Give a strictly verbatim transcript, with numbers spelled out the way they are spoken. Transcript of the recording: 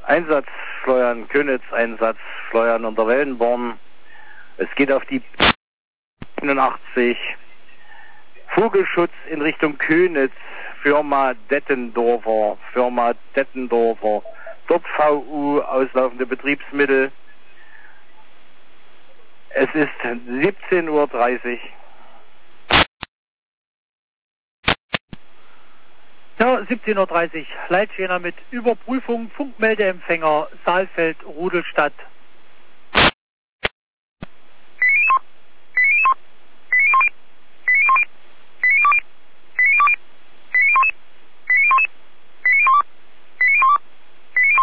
Einsatz Florian Könitz, Einsatz Florian unter Wellenborn. Es geht auf die neunundachtzig. Vogelschutz in Richtung Könitz, Firma Dettendorfer, Firma Dettendorfer. Dort V U, auslaufende Betriebsmittel. Es ist siebzehn Uhr dreißig. Ja, siebzehn Uhr dreißig. Leitschäner mit Überprüfung, Funkmeldeempfänger, Saalfeld, Rudelstadt.